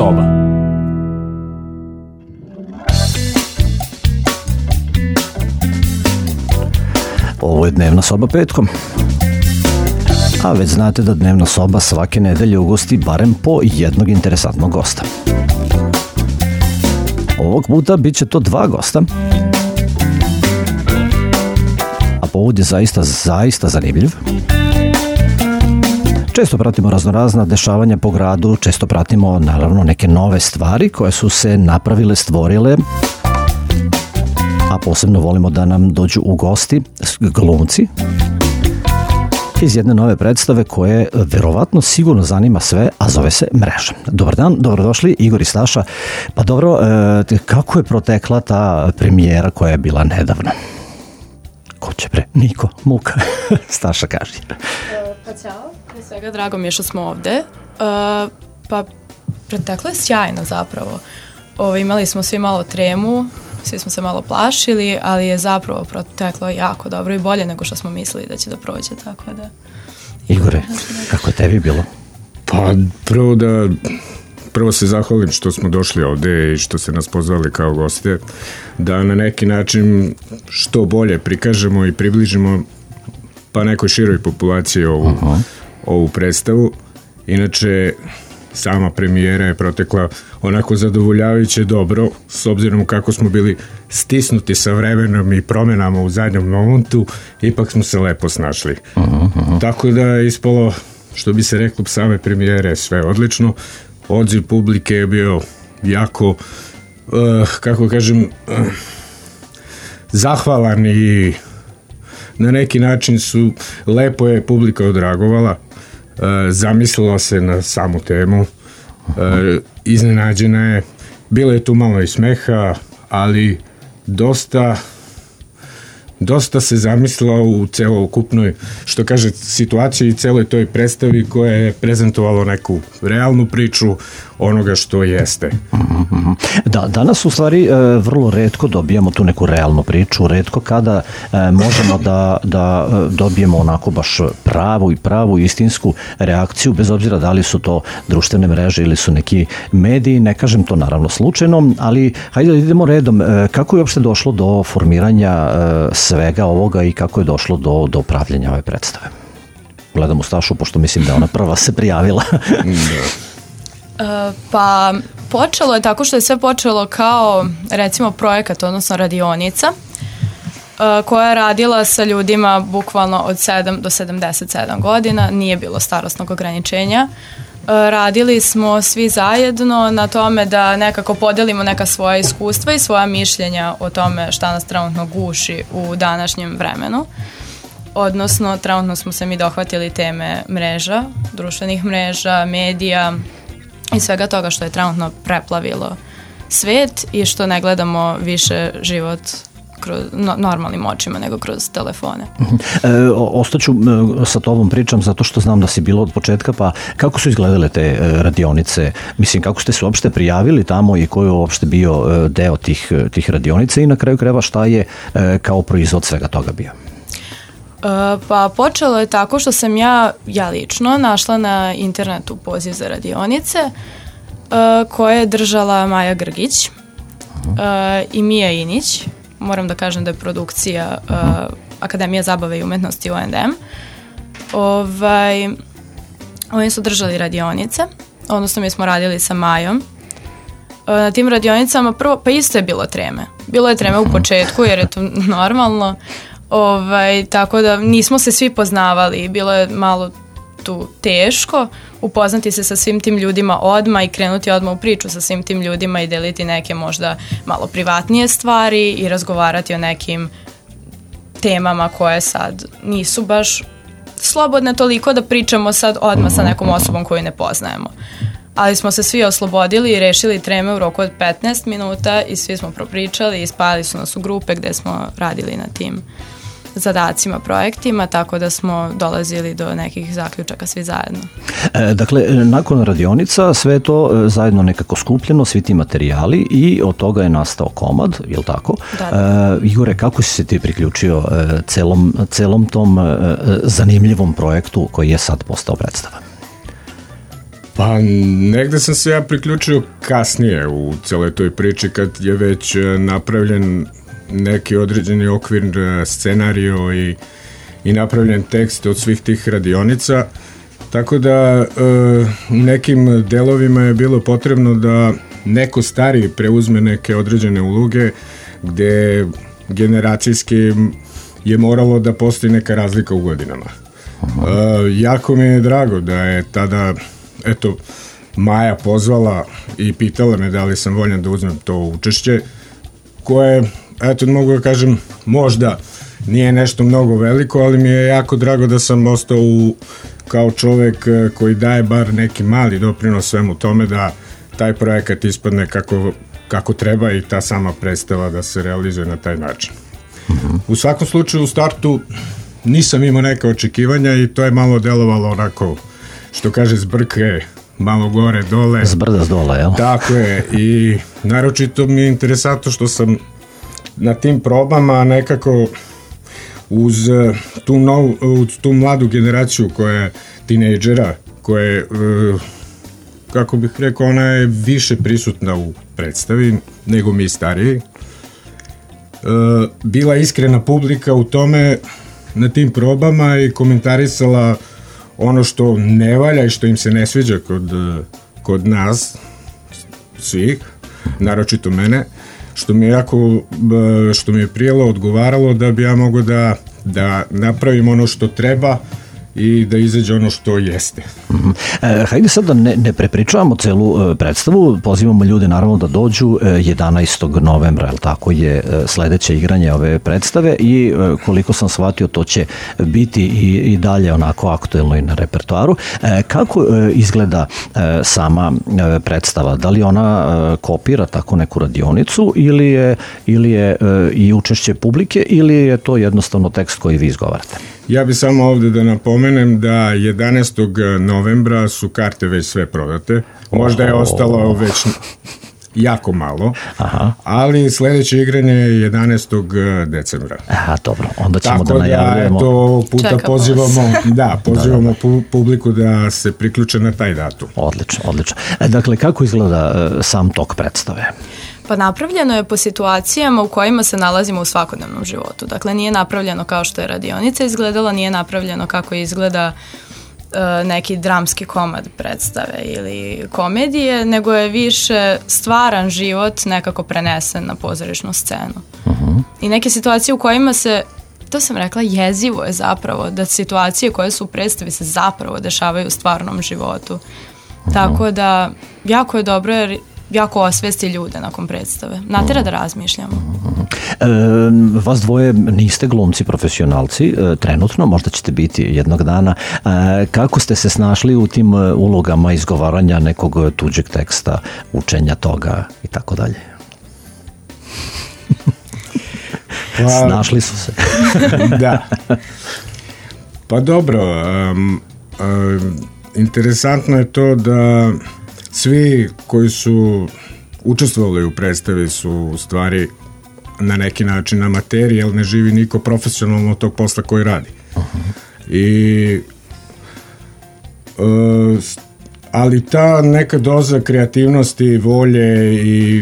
soba. Ovo je Dnevna soba petkom. A već znate da Dnevna soba svake nedelje ugosti barem po jednog interesantnog gosta. Ovog puta bit će to 2 gosta. A povod je zaista zanimljiv. Često pratimo raznorazna dešavanja po gradu, često pratimo naravno neke nove stvari koje su se napravile, stvorile, a posebno volimo da nam dođu u gosti glumci iz jedne nove predstave koje verovatno sigurno zanima sve, a zove se Mreža. Dobar dan, dobrodošli Igor i Staša. Pa dobro, kako je protekla ta premijera koja je bila nedavno? Ko će pre? Niko, muka. Staša, kaži. Pa ćao, prije svega drago mi je što smo ovde. Pa proteklo je sjajno zapravo. Imali smo svi malo tremu, svi smo se malo plašili, ali je zapravo proteklo jako dobro i bolje nego što smo mislili da će da prođe, tako da... Igore, kako je tebi bilo? Pa prvo se zahvalim što smo došli ovde i što ste nas pozvali kao goste, da na neki način što bolje prikažemo i približimo pa nekoj široj populaciji ovu predstavu. Inače, sama premijera je protekla onako zadovoljavajuće dobro, s obzirom kako smo bili stisnuti sa vremenom i promenama u zadnjem momentu, ipak smo se lepo snašli. Tako da je ispalo, što bi se reklo, same premijere sve odlično. Odziv publike je bio jako, kako kažem, zahvalan i na neki način lepo je publika odragovala, zamislila se na samu temu, iznenađena je, bilo je tu malo i smeha, ali dosta se zamislila u celokupnoj, što kaže, situaciji i celoj toj predstavi koja je prezentovala neku realnu priču onoga što jeste. Da, danas u stvari vrlo retko dobijamo tu neku realnu priču, retko kada možemo da dobijemo onako baš pravu istinsku reakciju, bez obzira da li su to društvene mreže ili su neki mediji, ne kažem to naravno slučajno, ali hajde da idemo redom. Kako je uopšte došlo do formiranja svega ovoga i kako je došlo do pravljenja ove predstave? Gledam u Stašu, pošto mislim da ona prva se prijavila. Pa počelo je tako što je sve počelo kao recimo projekat, odnosno radionica koja je radila sa ljudima bukvalno od 7 do 77 godina, nije bilo starosnog ograničenja. Radili smo svi zajedno na tome da nekako podelimo neka svoja iskustva i svoja mišljenja o tome šta nas trenutno guši u današnjem vremenu. Odnosno, trenutno smo se mi dohvatili teme mreža, društvenih mreža, medija i svega toga što je trenutno preplavilo svet i što ne gledamo više život kroz normalnim očima nego kroz telefone. Ostaću sa tobom pričam zato što znam da si bilo od početka, pa kako su izgledale te radionice? Mislim, kako ste se uopšte prijavili tamo i koji je uopšte bio deo tih radionica i na kraju krajeva šta je kao proizvod svega toga bio? Pa počelo je tako što sam ja lično našla na internetu poziv za radionice koje je držala Maja Grgić i Mija Inić. Moram da kažem da je produkcija Akademija zabave i umetnosti UNDM. Oni su držali radionice, odnosno mi smo radili sa Majom. Na tim radionicama prvo, pa isto je bilo treme. Bilo je treme u početku jer je to normalno. Tako da nismo se svi poznavali, bilo je malo tu teško upoznati se sa svim tim ljudima odmah i krenuti odmah u priču sa svim tim ljudima i deliti neke možda malo privatnije stvari i razgovarati o nekim temama koje sad nisu baš slobodne toliko da pričamo sad odmah sa nekom osobom koju ne poznajemo. Ali smo se svi oslobodili i rešili treme u roku od 15 minuta i svi smo propričali i spali su nas u grupe gde smo radili na tim zadacima, projektima, tako da smo dolazili do nekih zaključaka svi zajedno. Dakle, nakon radionica sve je to zajedno nekako skupljeno, svi ti materijali i od toga je nastao komad, je li tako? Da. Igore, kako si se ti priključio celom tom zanimljivom projektu koji je sad postao predstava? Pa negde sam se ja priključio kasnije u celoj toj priči kad je već napravljen neki određeni okvir, scenario i napravljen tekst od svih tih radionica, tako da u nekim delovima je bilo potrebno da neko stariji preuzme neke određene uloge gde generacijski je moralo da postoji neka razlika u godinama. Jako mi je drago da je tada Maja pozvala i pitala me da li sam voljan da uzmem to učešće, koje, mogu da kažem, možda nije nešto mnogo veliko, ali mi je jako drago da sam ostao kao čovek koji daje bar neki mali doprinos svemu tome da taj projekat ispadne kako treba i ta sama predstava da se realizuje na taj način. U svakom slučaju u startu nisam imao neka očekivanja i to je malo delovalo onako, što kaže, zbrke, malo gore, dole. Zbrda s dole, jel? Tako je, i naročito mi je interesantno što sam na tim probama nekako uz tu mladu generaciju koja je tinejdžera, koja je, kako bih rekao, ona je više prisutna u predstavi nego mi stariji. Bila iskrena publika u tome na tim probama i komentarisala ono što ne valja i što im se ne sviđa kod nas svih, naročito mene, što mi je prijelo, odgovaralo da bi ja mogao da napravim ono što treba i da izađe ono što jeste. Hajde sad da ne prepričavamo celu predstavu, pozivamo ljude naravno da dođu 11. novembra, tako je sledeće igranje ove predstave i koliko sam shvatio to će biti i dalje onako aktuelno i na repertoaru. Kako izgleda sama predstava? Da li ona kopira tako neku radionicu ili je i učešće publike ili je to jednostavno tekst koji vi izgovarate? Ja bi samo ovde da napomenem da 11. novembra su karte već sve prodate. Možda je ostalo već jako malo, ali sledeće igranje je 11. decembra. Dobro, onda ćemo da najavljujemo. Tako da puta pozivamo publiku da se priključe na taj datum. Odlično. Dakle, kako izgleda sam tok predstave? Pa napravljeno je po situacijama u kojima se nalazimo u svakodnevnom životu. Dakle, nije napravljeno kao što je radionica izgledala, nije napravljeno kako izgleda neki dramski komad predstave ili komedije, nego je više stvaran život nekako prenesen na pozorišnu scenu. I neke situacije u kojima se, to sam rekla, jezivo je zapravo da situacije koje su u predstavi se zapravo dešavaju u stvarnom životu. Tako da jako je dobro jer jako osvesti ljude nakon predstave. Natera da razmišljamo. Vas dvoje niste glumci profesionalci trenutno, možda ćete biti jednog dana. Kako ste se snašli u tim ulogama izgovaranja nekog tuđeg teksta, učenja toga i tako dalje? Snašli su se. Da. Pa dobro, interesantno je to da svi koji su učestvovali u predstavi su u stvari na neki način amateri, jer ne živi niko profesionalno od tog posla koji radi. Ali ta neka doza kreativnosti, volje i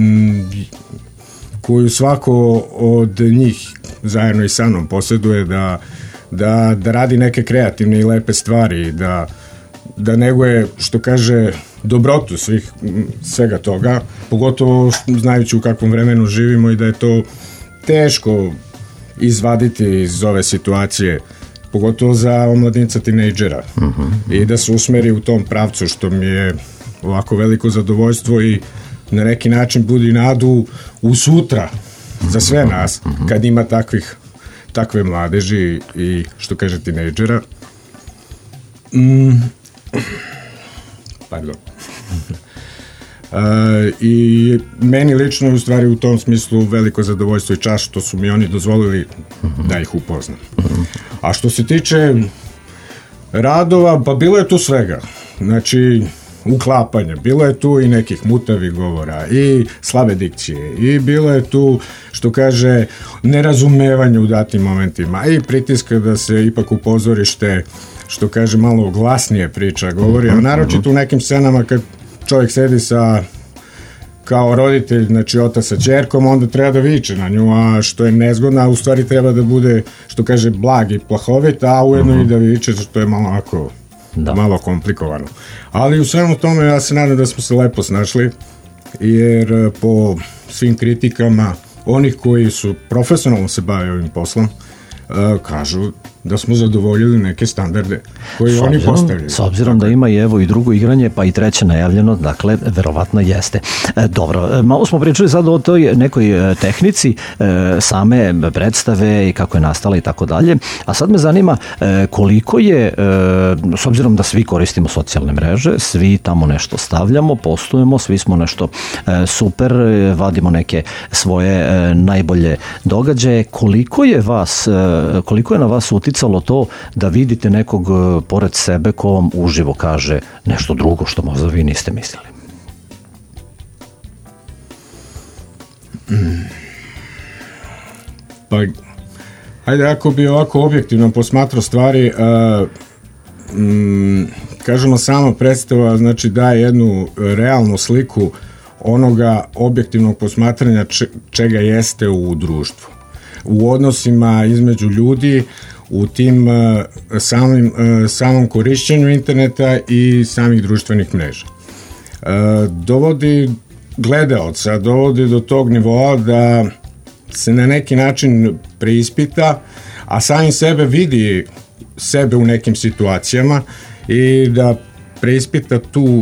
koju svako od njih zajedno i sa mnom posjeduje da radi neke kreativne i lepe stvari, da neguje, što kaže, dobrotu svega toga, pogotovo znajući u kakvom vremenu živimo i da je to teško izvaditi iz ove situacije, pogotovo za omladinca tinejdžera, i da se usmeri u tom pravcu, što mi je ovako veliko zadovoljstvo i na neki način budi nadu u sutra za sve nas kad ima takve mladeži i, što kaže, tinejdžera. Pardon. I meni lično u stvari u tom smislu veliko zadovoljstvo i čast što su mi oni dozvolili da ih upoznam. A što se tiče radova, pa bilo je tu svega. Znači, uklapanja, bilo je tu i nekih mutavih govora i slabe dikcije i bilo je tu, što kaže, nerazumevanje u datim momentima i pritiska da se ipak u pozorište što kaže, malo glasnije priča govori, a naročito u nekim scenama kad čovjek sedi kao roditelj, znači otac sa ćerkom, onda treba da viče na nju, a što je nezgodno, a u stvari treba da bude, što kaže, blag i plahovit, a ujedno i da viče, što je malo ovako, malo komplikovano. Ali u svemu tome ja se nadam da smo se lepo snašli, jer po svim kritikama onih koji su profesionalno se bave ovim poslom, kažu da smo zadovoljili neke standarde koje oni postavljaju. S obzirom da ima i drugo igranje, pa i treće najavljeno, dakle, verovatno jeste. Dobro, malo smo pričali sad o toj nekoj tehnici same predstave i kako je nastala i tako dalje, a sad me zanima koliko je, s obzirom da svi koristimo socijalne mreže, svi tamo nešto stavljamo, postujemo, svi smo nešto super, vadimo neke svoje najbolje događaje, koliko je na vas uticalo to da vidite nekog pored sebe ko vam uživo kaže nešto drugo što možda vi niste mislili? Pa, ajde, ako bi ovako objektivno posmatrao stvari, kažemo, sama predstava znači daje jednu realnu sliku onoga objektivnog posmatranja čega jeste u društvu, u odnosima između ljudi, u tim samom korišćenju interneta i samih društvenih mreža. Dovodi gledaoca, dovodi do tog nivoa da se na neki način preispita, a samim sebe vidi sebe u nekim situacijama i da preispita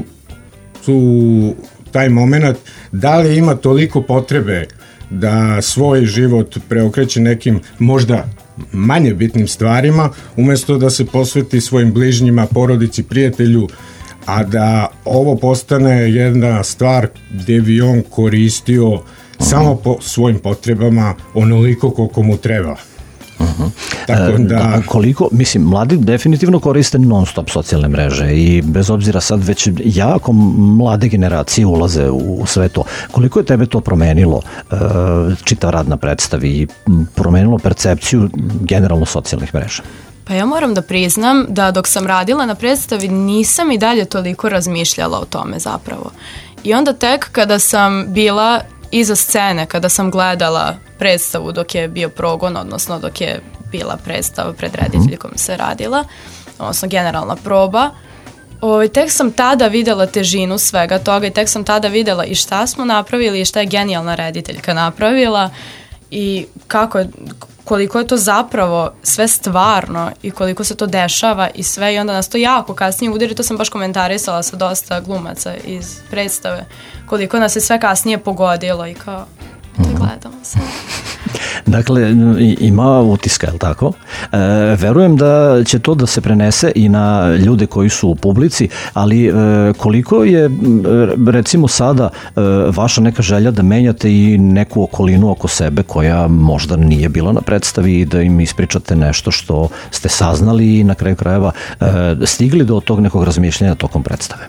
taj moment, da li ima toliko potrebe da svoj život preokreće nekim možda manje bitnim stvarima, umjesto da se posveti svojim bližnjima, porodici, prijatelju, a da ovo postane jedna stvar gdje bi on koristio samo po svojim potrebama onoliko koliko mu treba. Tako da... Koliko, mislim, mladi definitivno koriste non stop socijalne mreže i bez obzira sad već jako mlade generacije ulaze u sve to. Koliko je tebe to promenilo, čitav rad na predstavi i promenilo percepciju generalno socijalnih mreža? Pa ja moram da priznam da dok sam radila na predstavi nisam i dalje toliko razmišljala o tome zapravo. I onda tek kada sam bila iza scene, kada sam gledala predstavu dok je bio progon, odnosno dok je bila predstava pred rediteljkom se radila, odnosno generalna proba, tek sam tada videla težinu svega toga i tek sam tada videla i šta smo napravili i šta je genijalna rediteljka napravila i koliko je to zapravo sve stvarno i koliko se to dešava i sve, i onda nas to jako kasnije udiri, to sam baš komentarisala sa dosta glumaca iz predstave, koliko nas je sve kasnije pogodilo i kao da gledamo sve. Dakle, ima utiska, je li tako? Verujem da će to da se prenese i na ljude koji su u publici, ali koliko je, recimo sada, vaša neka želja da menjate i neku okolinu oko sebe koja možda nije bila na predstavi i da im ispričate nešto što ste saznali i na kraju krajeva stigli do tog nekog razmišljanja tokom predstave?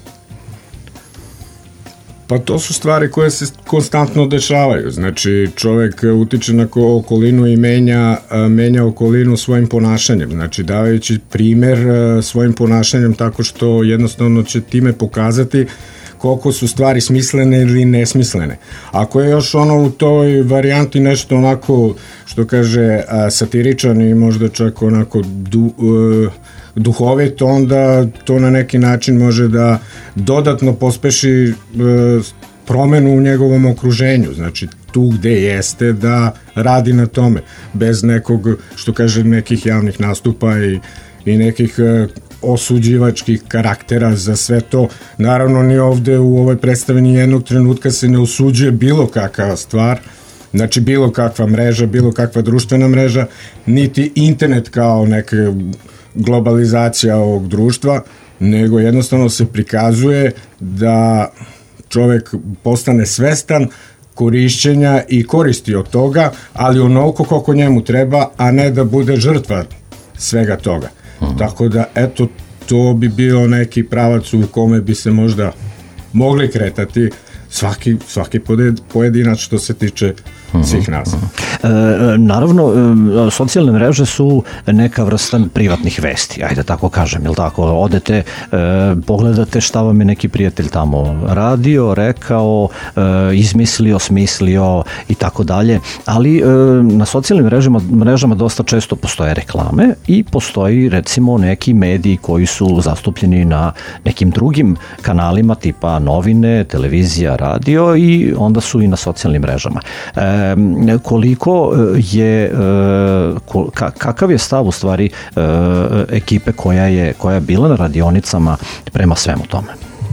Pa to su stvari koje se konstantno dešavaju. Znači, čovjek utiče na okolinu i menja okolinu svojim ponašanjem. Znači, davajući primjer svojim ponašanjem tako što jednostavno će time pokazati koliko su stvari smislene ili nesmislene. Ako je još u toj varijanti nešto onako, što kaže, satiričan i možda čak onako duhovito, onda to na neki način može da dodatno pospeši promenu u njegovom okruženju. Znači, tu gde jeste da radi na tome, bez nekog, što kaže, nekih javnih nastupa i nekih osuđivačkih karaktera za sve to. Naravno, ni ovde u ovoj predstavi ni jednog trenutka se ne osuđuje bilo kakva stvar, znači bilo kakva mreža, bilo kakva društvena mreža, niti internet kao neka globalizacija ovog društva, nego jednostavno se prikazuje da čovjek postane svestan korišćenja i koristi od toga, ali onoliko koliko njemu treba, a ne da bude žrtva svega toga. Tako da, eto, to bi bio neki pravac u kome bi se možda mogli kretati svaki pojedinac što se tiče svih nas. Naravno, socijalne mreže su neka vrsta privatnih vesti, ajde tako kažem, jel tako? Odete, pogledate šta vam je neki prijatelj tamo radio, rekao, izmislio, smislio i tako dalje, ali na socijalnim mrežama dosta često postoje reklame i postoji recimo neki mediji koji su zastupljeni na nekim drugim kanalima tipa novine, televizija, radio i onda su i na socijalnim mrežama. Koliko je, kakav je stav u stvari ekipe koja je bila na radionicama prema svemu tome?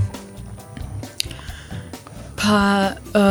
Pa,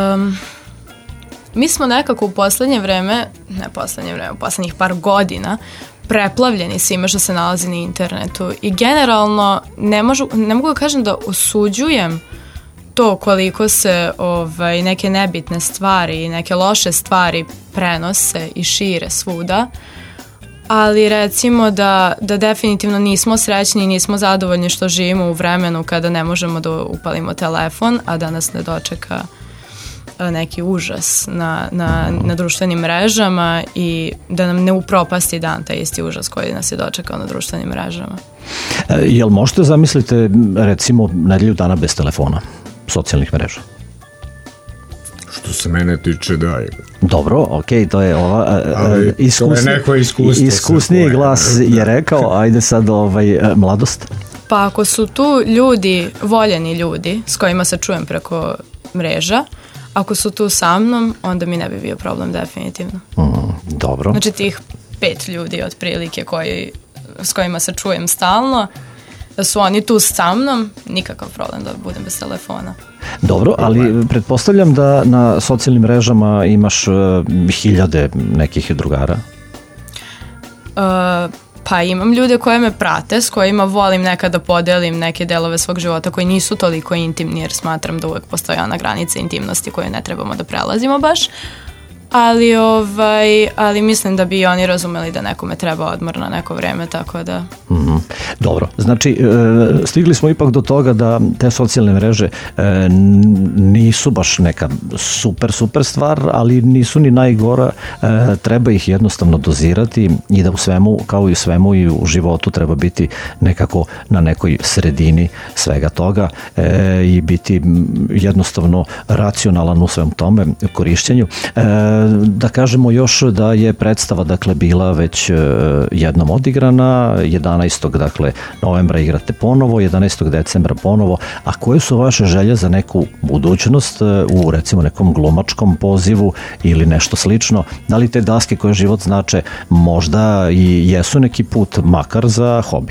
mi smo nekako u poslednje vreme, u poslednjih par godina, preplavljeni svime što se nalazi na internetu i generalno ne mogu da kažem da osuđujem to koliko se neke nebitne stvari i neke loše stvari prenose i šire svuda, ali recimo da definitivno nismo srećni i nismo zadovoljni što živimo u vremenu kada ne možemo da upalimo telefon, a da nas ne dočeka neki užas na društvenim mrežama i da nam ne upropasti dan taj isti užas koji nas je dočekao na društvenim mrežama. Jel možete zamislite recimo nedelju dana bez telefona, socijalnih mreža? Što se mene tiče, da. Dobro, okej, to je iskusniji glas je rekao, ajde sad mladost. Pa ako su tu ljudi, voljeni ljudi s kojima se čujem preko mreža, ako su tu sa mnom, onda mi ne bi bio problem definitivno. Dobro. Znači tih 5 ljudi otprilike s kojima se čujem stalno, da su oni tu sa mnom, nikakav problem da budem bez telefona. Dobro, ali pretpostavljam da na socijalnim mrežama imaš hiljade nekih drugara. Pa imam ljude koje me prate, s kojima volim nekada podelim neke delove svog života koji nisu toliko intimni, jer smatram da uvek postoji ona granica intimnosti koju ne trebamo da prelazimo baš. Ali mislim da bi i oni razumeli da nekome treba odmor na neko vreme, tako da... Dobro, znači stigli smo ipak do toga da te socijalne mreže nisu baš neka super stvar, ali nisu ni najgora, treba ih jednostavno dozirati i da u svemu, kao i u svemu i u životu treba biti nekako na nekoj sredini svega toga i biti jednostavno racionalan u svem tome korišćenju. Da kažemo još da je predstava dakle bila već jednom odigrana, 11. dakle novembra igrate ponovo, 11. decembra ponovo, a koje su vaše želje za neku budućnost u recimo nekom glumačkom pozivu ili nešto slično? Da li te daske koje život znače možda i jesu neki put makar za hobi?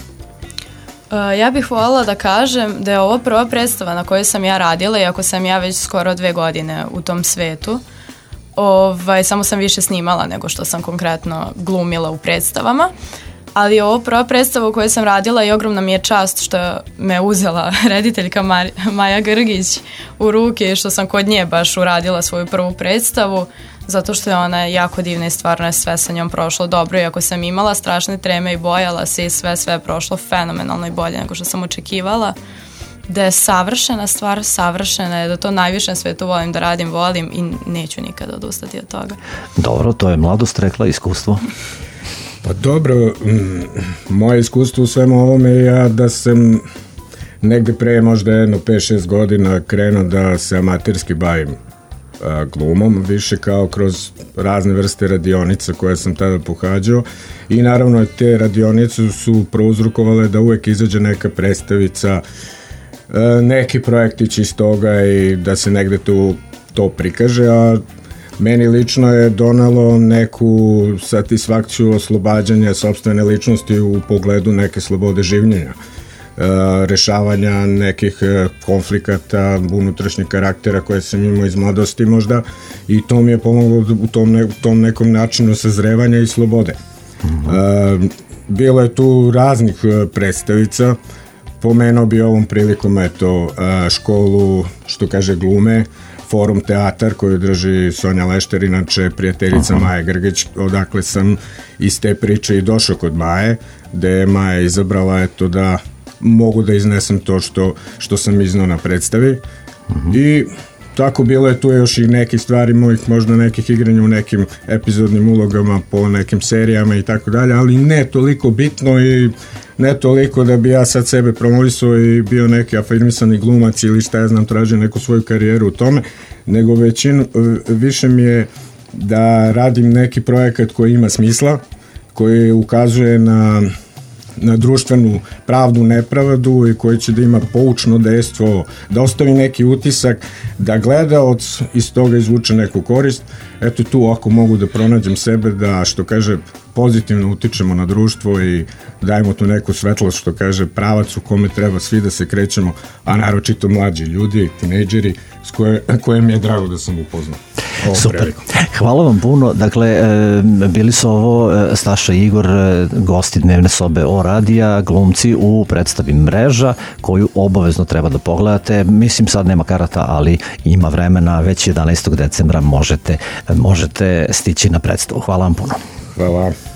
Ja bih voljela da kažem da je ovo prva predstava na kojoj sam ja radila, iako sam ja već skoro 2 godine u tom svetu. Samo sam više snimala nego što sam konkretno glumila u predstavama, ali ovo prva predstava u kojoj sam radila i ogromna mi je čast što me uzela rediteljka Maja Grgić u ruke i što sam kod nje baš uradila svoju prvu predstavu, zato što je ona jako divna i stvarno je sve sa njom prošlo dobro, iako sam imala strašne treme i bojala se i sve je prošlo fenomenalno i bolje nego što sam očekivala. Da je savršena stvar, savršena je, da to najviše na svetu volim da radim, volim i neću nikada odustati od toga. Dobro, to je mladost rekla, iskustvo. Pa dobro, moje iskustvo u svemu ovome je ja da sam negde pre možda 5-6 godina krenuo da se amaterski bavim glumom, više kao kroz razne vrste radionica koje sam tada pohađao i naravno te radionice su prouzrokovale da uvek izađe neka predstavica, neki projektić iz toga i da se negde to prikaže, a meni lično je donalo neku satisfakciju oslobađanja sopstvene ličnosti u pogledu neke slobode življenja, rešavanja nekih konflikata, unutrašnjih karaktera koje sam imao iz mladosti možda i to mi je pomoglo u tom nekom načinu sazrevanja i slobode. Bilo je tu raznih predstavica. Pomenuo bi ovom prilikom školu, što kaže, glume, Forum teatar koju drži Sonja Lešter, inače prijateljica Maje Grgić, odakle sam iz te priče i došao kod Maje, gde je Maja izabrala da mogu da iznesem to što sam iznao na predstavi. I tako bilo je tu još i nekih stvari mojih, možda nekih igranja u nekim epizodnim ulogama po nekim serijama i tako dalje, ali ne toliko bitno i ne toliko da bi ja sad sebe promovisao i bio neki afirmisani glumac ili šta ja znam, tražio neku svoju karijeru u tome, nego više mi je da radim neki projekat koji ima smisla, koji ukazuje na društvenu pravdu, nepravdu i koji će da ima poučno dejstvo, da ostavi neki utisak, da gledaoc iz toga izvuče neku korist. Eto tu ako mogu da pronađem sebe, da što kaže pozitivno utičemo na društvo i dajemo tu neku svetlost, što kaže pravac u kome treba svi da se krećemo, a naročito mlađi ljudi, tinejdžeri, koje mi je drago da sam upoznao. Super. Priliku. Hvala vam puno. Dakle, bili su ovo Staša i Igor, gosti dnevne sobe O radija, glumci u predstavi Mreža, koju obavezno treba da pogledate. Mislim, sad nema karata, ali ima vremena, već 11. decembra možete stići na predstavu. Hvala vam puno. Hvala.